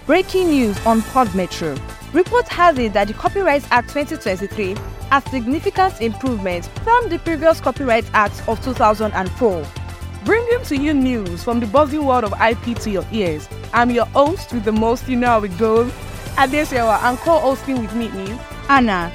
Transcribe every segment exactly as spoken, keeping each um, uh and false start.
Breaking news on Podmetro. Report has it that the Copyright Act twenty twenty-three has significant improvements from the previous Copyright Act of two thousand four. Bringing to you news from the buzzing world of I P to your ears. I'm your host with the most, you know how it goes, Adesewa, and co-hosting with me is Anna.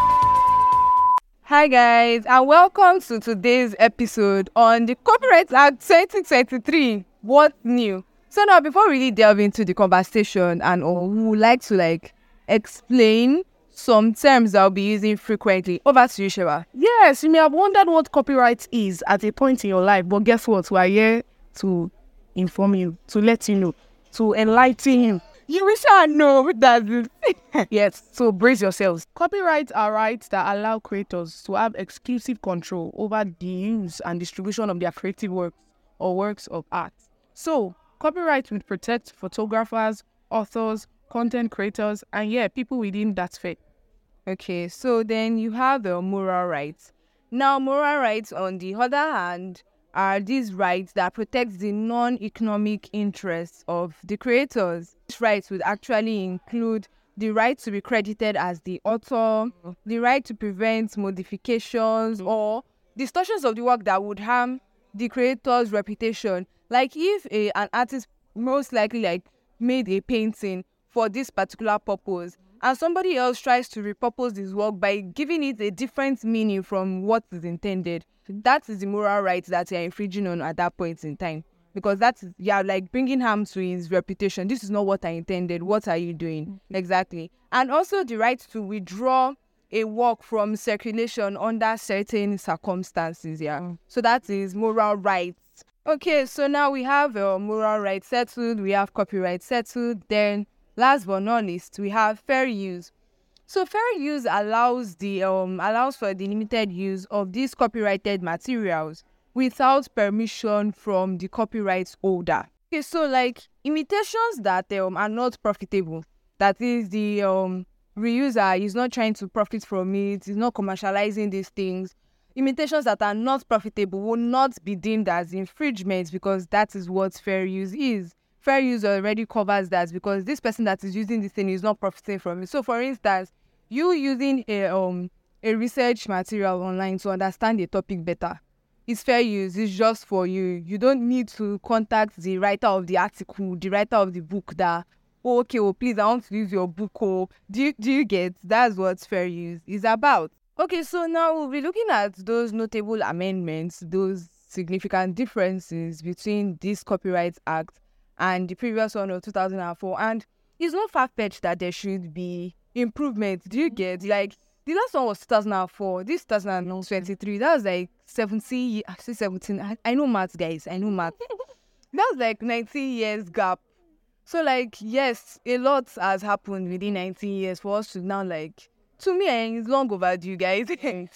Hi guys, and welcome to today's episode on the Copyright Act twenty twenty-three. What's new? So now, before we really delve into the conversation and all, we would like to like explain some terms that I'll be using frequently. Over to you, Shewa. Yes, you may have wondered what copyright is at a point in your life, but guess what? We are here to inform you, to let you know, to enlighten you. You wish I know that. Yes, so brace yourselves. Copyrights are rights that allow creators to have exclusive control over the use and distribution of their creative works or works of art. So, copyright will protect photographers, authors, content creators, and yeah, people within that sphere. Okay, so then you have the moral rights. Now, moral rights, on the other hand, are these rights that protect the non-economic interests of the creators. These rights would actually include the right to be credited as the author, the right to prevent modifications or distortions of the work that would harm the creator's reputation. Like if a, an artist most likely like made a painting for this particular purpose and somebody else tries to repurpose this work by giving it a different meaning from what is intended, that is the moral rights that you're infringing on at that point in time. Because that's, yeah, like bringing harm to his reputation. This is not what I intended. What are you doing? Mm-hmm. Exactly. And also the right to withdraw a work from circulation under certain circumstances, yeah. Mm. So that is moral rights. Okay, so now we have uh, moral rights settled, we have copyright settled, then last but not least, we have fair use. So fair use allows the um allows for the limited use of these copyrighted materials without permission from the copyright holder. Okay, so like imitations that um are not profitable, that is the um reuser is not trying to profit from it, is not commercializing these things. Imitations that are not profitable will not be deemed as infringements because that is what fair use is. Fair use already covers that because this person that is using this thing is not profiting from it. So, for instance, you using a um a research material online to understand a topic better, it's fair use. It's just for you. You don't need to contact the writer of the article, the writer of the book that, oh, okay, well, please, I want to use your book. Oh, do you, do you get? That's what fair use is about. Okay, so now we'll be looking at those notable amendments, those significant differences between this Copyright Act and the previous one of two thousand four. And it's not far-fetched that there should be improvements. Do you get? Like, the last one was two thousand four, this two thousand twenty-three, that was like seventeen, I say seventeen, I, I know maths, guys, I know maths. That was like nineteen years gap. So, like, yes, a lot has happened within nineteen years for us to now, like, to me, eh, it's long overdue, guys.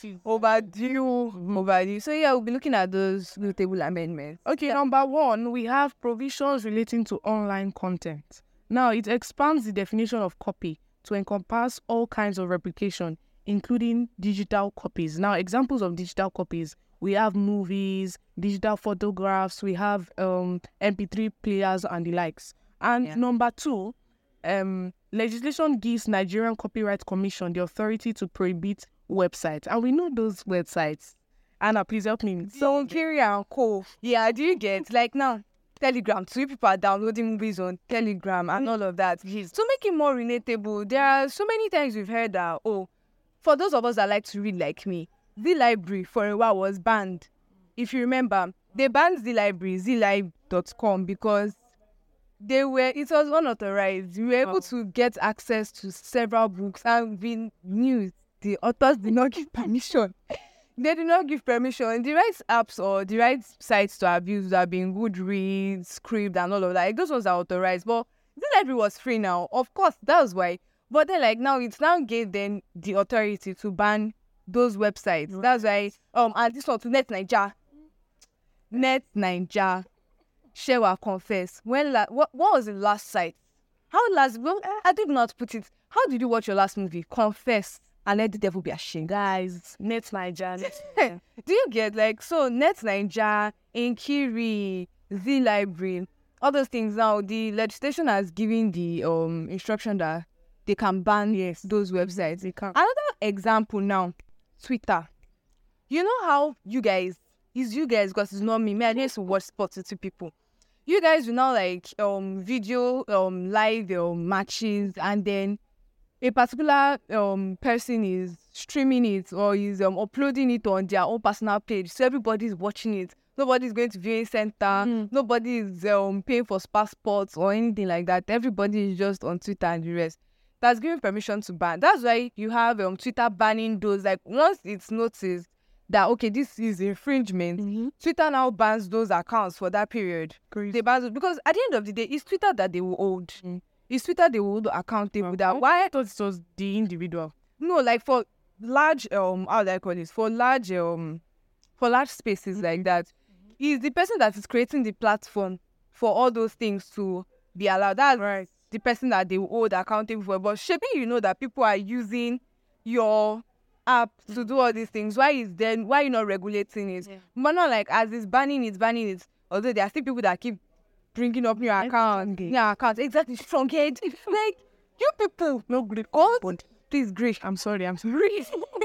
overdue, overdue. So yeah, we'll be looking at those notable amendments. Okay, number one, we have provisions relating to online content. Now, it expands the definition of copy to encompass all kinds of replication, including digital copies. Now, examples of digital copies, we have movies, digital photographs, we have um, M P three players and the likes. And yeah. Number two, um, legislation gives Nigerian Copyright Commission the authority to prohibit websites. And we know those websites. Anna, please help me. So, Kiri and Co. Yeah, do you get? Like now, Telegram, two people are downloading movies on Telegram and all of that. Yes. To make it more relatable, there are so many times we've heard that, oh, for those of us that like to read like me, the library for a while was banned. If you remember, they banned the library, z live dot com, because they were, it was unauthorized. We were able oh. to get access to several books, and we knew the authors did not give permission. They did not give permission. The right apps or the right sites to abuse have been Goodreads, Scribd, and all of that. Like, those ones are authorized. But the library was free now. Of course, that was why. But then, like, now it's now gave them the authority to ban those websites. Right. That's why, um, and this one to Net Naija. Net Naija. Shewa, confess. When la- what, what was the last site? How last? Well, I did not put it. How did you watch your last movie? Confess. And let the devil be ashamed. Guys, Net Naija. Do you get, like, so Net Naija, Nkiri, The Library, all those things now, the legislation has given the um instruction that they can ban Yes. those websites. They can. Another example now, Twitter. You know how you guys, it's you guys because it's not me. Me, I used to watch sports with two people. You guys will now like um video um live um matches, and then a particular um person is streaming it or is um uploading it on their own personal page, so everybody's watching it. Nobody's going to viewing center. Mm. Nobody is um paying for passports or anything like that. Everybody is just on Twitter and the rest. That's given permission to ban. That's why you have um Twitter banning those. Like once it's noticed that okay, this is infringement, Mm-hmm. Twitter now bans those accounts for that period. Crazy. They ban those because at the end of the day, it's Twitter that they will hold. Mm. It's Twitter they will hold accountable. Wow. That why I thought it was the individual. no, like for large um how do I call this? For large um for large spaces like that, is the person that is creating the platform for all those things to be allowed. That's Right. the person that they will hold accountable for. But shaping, you know that people are using your app to do all these things. Why is then why you not regulating it? Yeah. But not like as it's banning it, banning it. Although there are still people that keep bringing up new accounts, Strong-head. new accounts. Exactly, strong head. Like you people, No great. God, please, grace. I'm sorry. I'm sorry.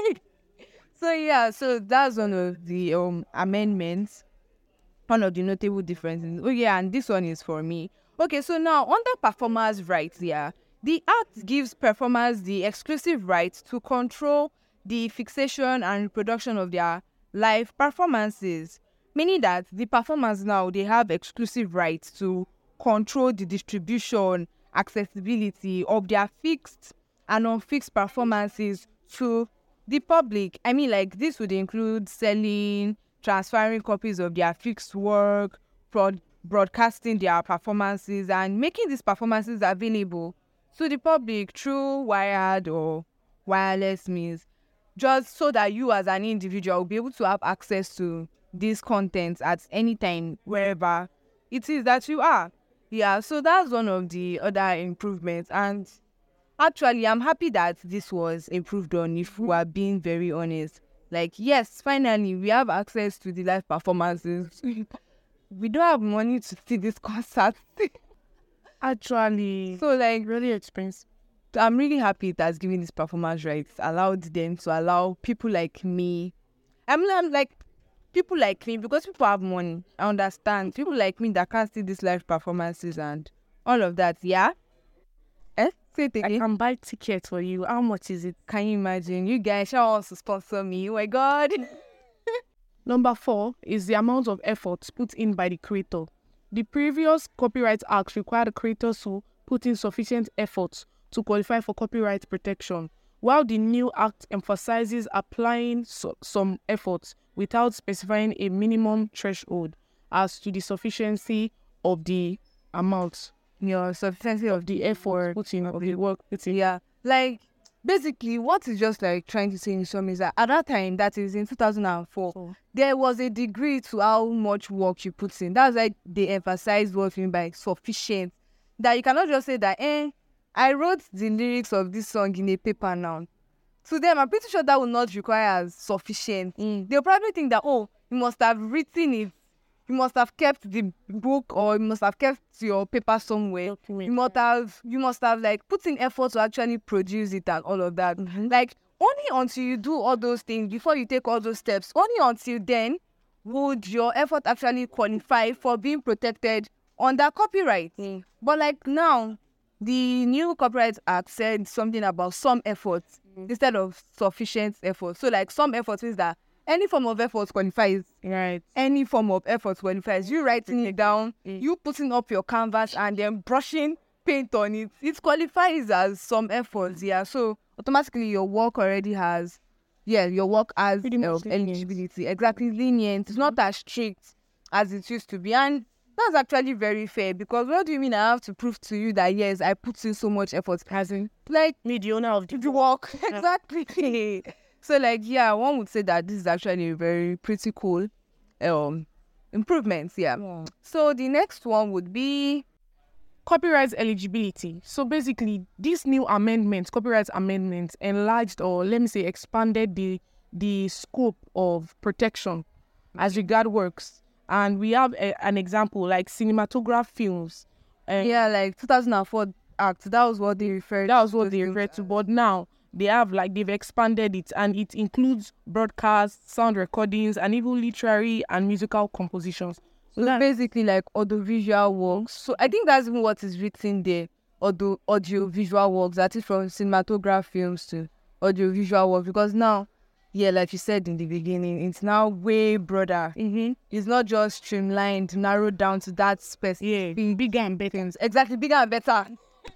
So yeah, so that's one of the um amendments, one of the notable differences. Oh yeah, and this one is for me. Okay, so now under performers' rights, yeah, the act gives performers the exclusive right to control the fixation and reproduction of their live performances, meaning that the performers now they have exclusive rights to control the distribution, accessibility of their fixed and unfixed performances to the public. I mean, like this would include selling, transferring copies of their fixed work, broad- broadcasting their performances, and making these performances available to the public through wired or wireless means, just so that you as an individual will be able to have access to these contents at any time, wherever it is that you are. Yeah, so that's one of the other improvements. And actually, I'm happy that this was improved on, if we are being very honest. Like, yes, finally, we have access to the live performances. We don't have money to see this concert. Actually, So, like, really expensive. I'm really happy it has given these performance rights, allowed them to allow people like me. I'm, I'm like, people like me, because people have money. I understand. People like me that can't see these live performances and all of that. Yeah? Eh? Say it I again. can buy tickets for you. How much is it? Can you imagine? You guys shall also sponsor me. Oh my God. Number four is the amount of effort put in by the creator. The previous Copyright Act required the creators to put in sufficient effort to qualify for copyright protection, while the new act emphasizes applying so- some efforts without specifying a minimum threshold as to the sufficiency of the amount, Your sufficiency of the effort put in, of the work put in. Yeah. Like, basically, what is just like trying to say in sum is that at that time, that is in two thousand four, So, there was a degree to how much work you put in. That's why they emphasize what you mean by sufficient. That you cannot just say that, eh, I wrote the lyrics of this song in a paper now. To them, I'm pretty sure that will not require as sufficient. mm, They'll probably think that, oh, you must have written it. You must have kept the book, or you must have kept your paper somewhere. document. You must have, you must have like put in effort to actually produce it and all of that. Like, only until you do all those things, before you take all those steps, only until then would your effort actually qualify for being protected under copyright. Mm. But like now, the new Copyright Act said something about some efforts Mm. instead of sufficient effort. So like some effort means that any form of effort qualifies. Right. Any form of effort qualifies. You writing it down, Mm. you putting up your canvas and then brushing paint on it, it qualifies as some efforts. Yeah. So automatically your work already has, yeah, your work has Pretty much uh, lenient. eligibility. Exactly, lenient. It's not as strict as it used to be. And that's actually very fair, because what do you mean I have to prove to you that yes, I put in so much effort? Hasn't Like, me the owner of the the work. Exactly. So like, yeah, one would say that this is actually a very pretty cool um improvements. Yeah. Yeah. So the next one would be Copyright eligibility. So basically, this new amendment, copyright amendment, enlarged, or let me say expanded the the scope of protection as regard works And we have a, an example like cinematograph films. Uh, Yeah, like two thousand four Act. That was what they referred. that was what they referred to. But now they have like they've expanded it, and it includes broadcasts, sound recordings, and even literary and musical compositions. So So that, basically like audiovisual works. So I think that's even what is written there. Audio audiovisual works. That is from cinematograph films to audiovisual work. Because now, yeah, like you said in the beginning, it's now way broader. mm-hmm. It's not just streamlined, narrowed down to that specific yeah, bigger and better. things. Exactly, bigger and better.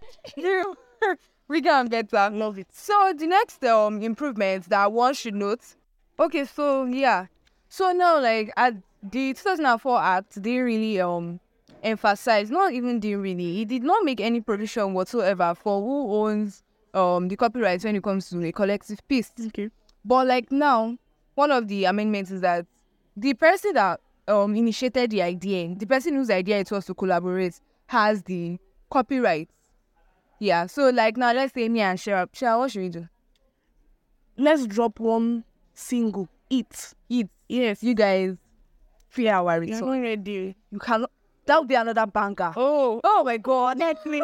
Bigger and better. Love it. So the next um improvement that one should note. Okay, so yeah. So now like at the two thousand four Act, they really um emphasize, not even did really, it did not make any provision whatsoever for who owns um the copyright when it comes to a collective piece. Okay. But like now, one of the amendments is that the person that um initiated the idea, the person whose idea it was to collaborate, has the copyright. Yeah. So like now, let's say me and Shara. Shara, what should we do? Let's drop one single. It. It. Yes. You guys fear our You're return. not ready. You cannot. That would be another banger. Oh. Oh my God. Let me.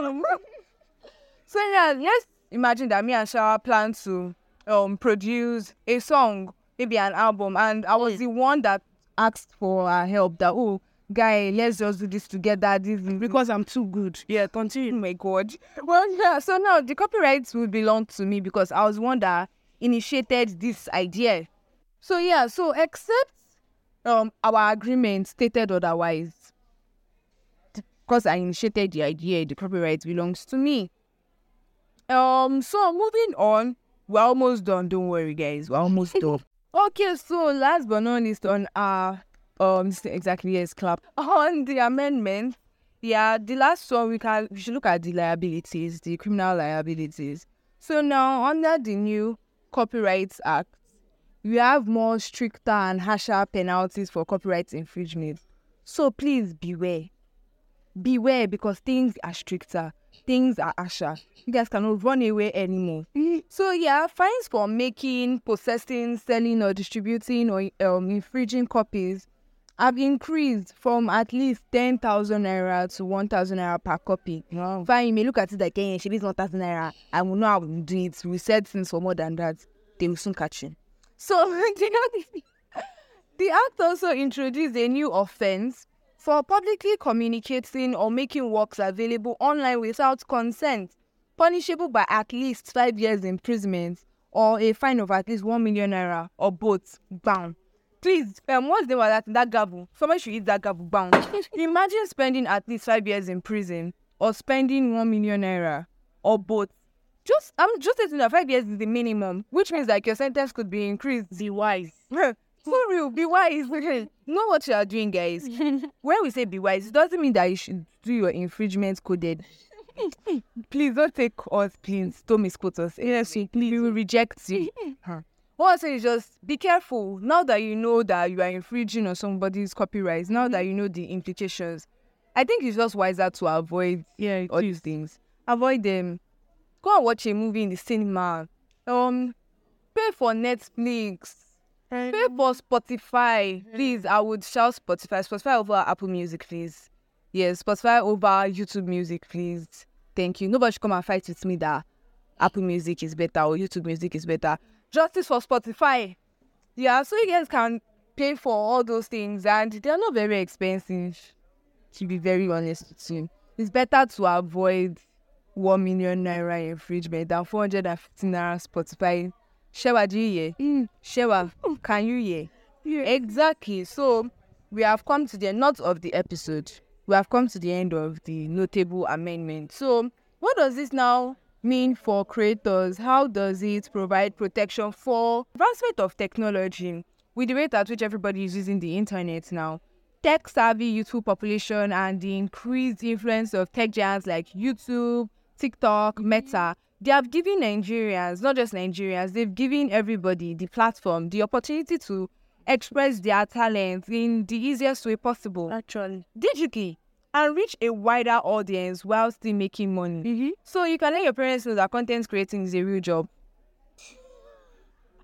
So yeah, let's imagine that me and Shara plan to um produce a song, maybe an album, and I was the one that asked for our help. That oh, guy, let's just do this together. This is Because I'm too good. Yeah, oh continue. my God. Well, yeah. So now the copyrights will belong to me because I was one that initiated this idea. So yeah. So except um our agreement stated otherwise, because I initiated the idea, the copyright belongs to me. Um. So moving on, we're almost done. Don't worry, guys. We're almost done. Okay. So last but not least, on our um this thing exactly yes clap on the amendment. Yeah, the last one we can we should look at the liabilities, the criminal liabilities. So now under the new Copyright Act, we have more stricter and harsher penalties for copyright infringement. So please beware. Beware because things are stricter, things are harsher. You guys cannot run away anymore. So yeah, fines for making, possessing, selling or distributing or um, infringing copies have increased from at least ten thousand naira to one thousand naira per copy. Wow. Fine, you may look at it like, hey, she is one thousand naira. I will know how we do it. We said things for more than that. They will soon catch you. So, the act also introduced a new offense for publicly communicating or making works available online without consent, punishable by at least five years imprisonment or a fine of at least one million naira or both. Bam. Please, um, what's the name of that? That gavel. Somebody should eat that gavel. Bam. Imagine spending at least five years in prison or spending one million naira or both. Just, I'm just saying that five years is the minimum, which means like your sentence could be increased. Be wise. For real, be wise. Know what you are doing, guys. When we say be wise, it doesn't mean that you should do your infringement coded. Please don't take us, please. Don't misquote us. Yes, please. We will reject you. What I say is just be careful. Now that you know that you are infringing on somebody's copyright, now that you know the implications, I think it's just wiser to avoid Yeah, all these things. Avoid them. Go and watch a movie in the cinema. Um, pay for Netflix. Pay for Spotify. Please, I would shout Spotify. Spotify over Apple Music, please. Yes, Spotify over YouTube Music, please. Thank you. Nobody should come and fight with me that Apple Music is better or YouTube Music is better. Justice for Spotify. Yeah, so you guys can pay for all those things and they're not very expensive, to be very honest with you. It's better to avoid one million naira infringement than four hundred fifty naira Spotify. Shewa, do you hear? Mm. Shewa, can you hear? Yeah. Exactly. So we have come to the end, not of the episode. We have come to the end of the notable amendment. So what does this now mean for creators? How does it provide protection for advancement of technology with the rate at which everybody is using the internet now? Tech-savvy youthful population and the increased influence of tech giants like YouTube, TikTok, Meta, they have given Nigerians, not just Nigerians, they've given everybody the platform, the opportunity to express their talent in the easiest way possible. Actually. Digitally. And reach a wider audience while still making money. Mm-hmm. So you can let your parents know that content creating is a real job.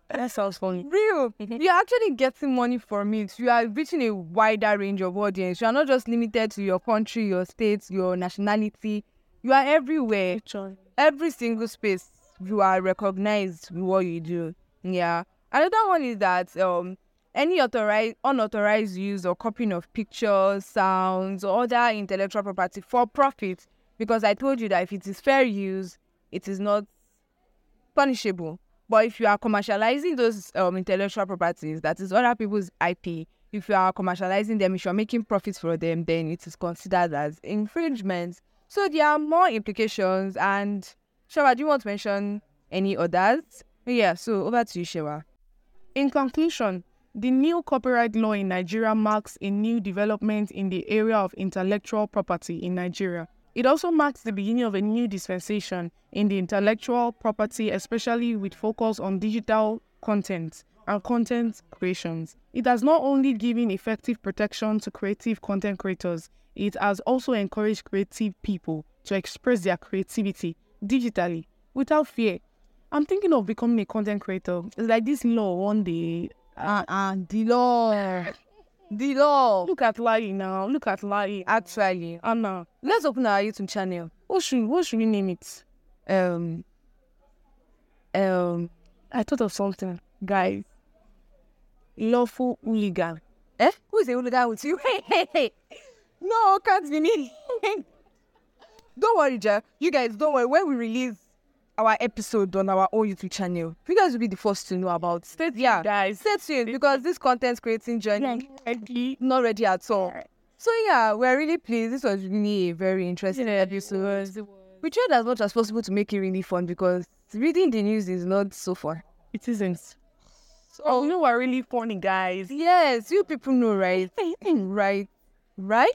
That sounds funny. Real. You're actually getting money from it. You are reaching a wider range of audience. You are not just limited to your country, your state, your nationality. You are everywhere. Every single space, you are recognized with what you do. Yeah. Another one is that um any authorized, unauthorized use or copying of pictures, sounds, or other intellectual property for profit. Because I told you that if it is fair use, it is not punishable. But if you are commercializing those um, intellectual properties, that is other people's I P, if you are commercializing them, if you're making profits for them, then it is considered as infringement. So there are more implications. And Shewa, do you want to mention any others? Yeah, so over to you, Shewa. In conclusion, the new copyright law in Nigeria marks a new development in the area of intellectual property in Nigeria. It also marks the beginning of a new dispensation in the intellectual property, especially with focus on digital content and content creations. It has not only given effective protection to creative content creators, it has also encouraged creative people to express their creativity digitally without fear. I'm thinking of becoming a content creator. It's like this law one day. Uh, uh, the law. The law. Look at Lai now. Look at Lai. Actually. Anna. Let's open our YouTube channel. What should, what should we name it? Um, um, I thought of something. Guys. Lawful hooligan. Eh? Who is a hooligan with you? Hey, hey, hey. No, can't be me. Don't worry, Ja. You guys, don't worry. When we release our episode on our own YouTube channel, you guys will be the first to know about it. Stay tuned, yeah, guys. Stay tuned, because this content creating journey ready. not ready at all. So yeah, we're really pleased. This was really a very interesting yeah, episode. It was, it was. We tried as much as possible to make it really fun, because reading the news is not so fun. It isn't. So oh, you know we're really funny, guys. Yes, you people know, right? right, right.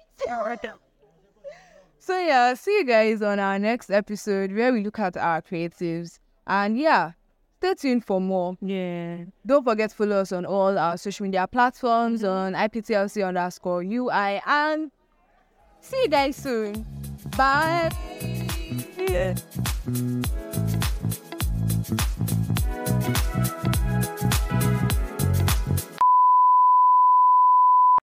So yeah, see you guys on our next episode where we look at our creatives. And yeah, stay tuned for more. Yeah. Don't forget to follow us on all our social media platforms, mm-hmm. on I P T L C underscore U I. And see you guys soon. Bye. Yeah.